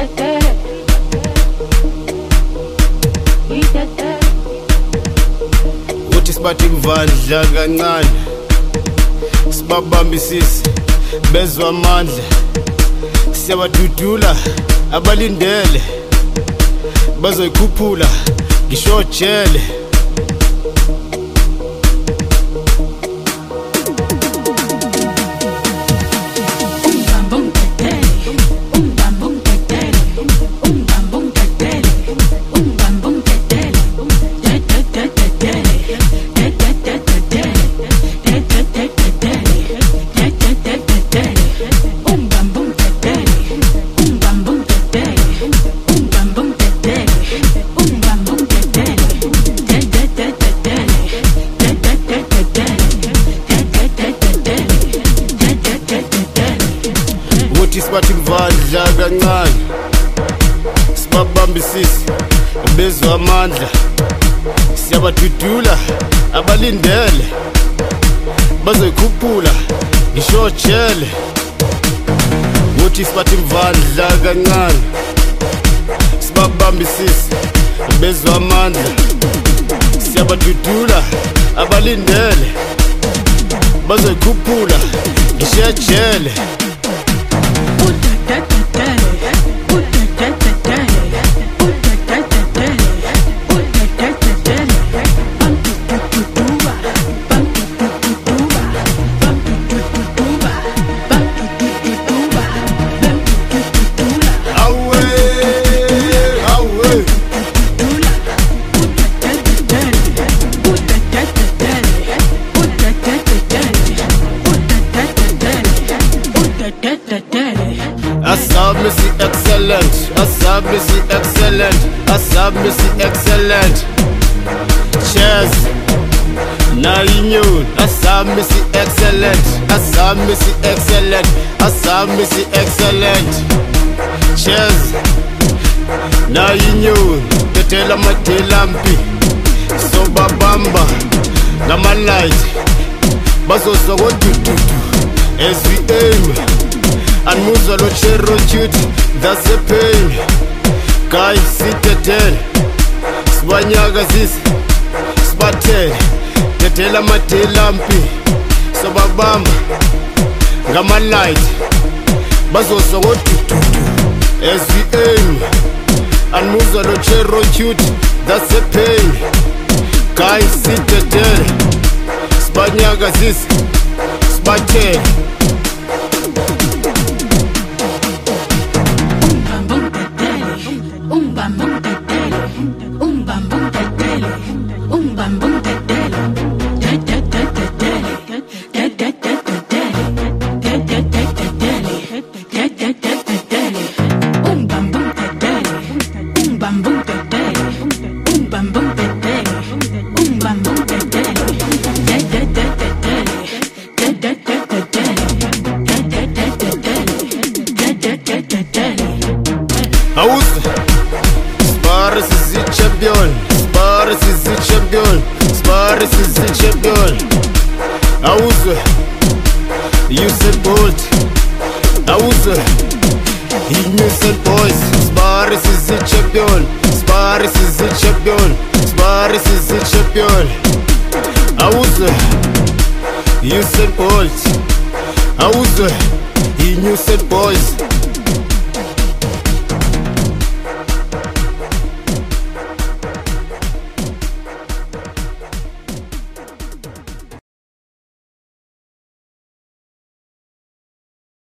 uthi sibathi mvandla kancane sibabambisise bezwe amandla siyabadudula abalindele bazoyikhuphula ngisho jele sibathi mvandla kancane sibabambisise bezwe amandla siyabadudula abalindele bazoyikhuphula ngisho jele uthi sibathi mvandla kancane sibabambisise bezwe amandla siyabadudula abalindele bazoyikhuphula ngisho jele Asabmisi excellent, asabmisi excellent, asabmisi excellent. Cheers, na inyun. Asabmisi excellent, asabmisi excellent, asabmisi excellent. Cheers, na inyun. Tetela matelampi, so babamba, ngama light. Bazozo go do as we aim. And Musa lo chero duty, that's the pain. Guys, sit dead. Swanyaga zis, spatted. Tetela matelampi, so babamba, ngama light. Bazo so what as we aim. And Musa lo chero duty, that's the pain. Guys, sit dead. Swanyaga zis, spatted. Sparis is the champion, Sparis is the champion, Sparis is the champion. Auze, Usain Bolt, Auze, Usain Boys. Sparis is the champion, Sparis is the champion, Sparis is the champion. Auze, Usain Bolt, Auze, Usain Boys.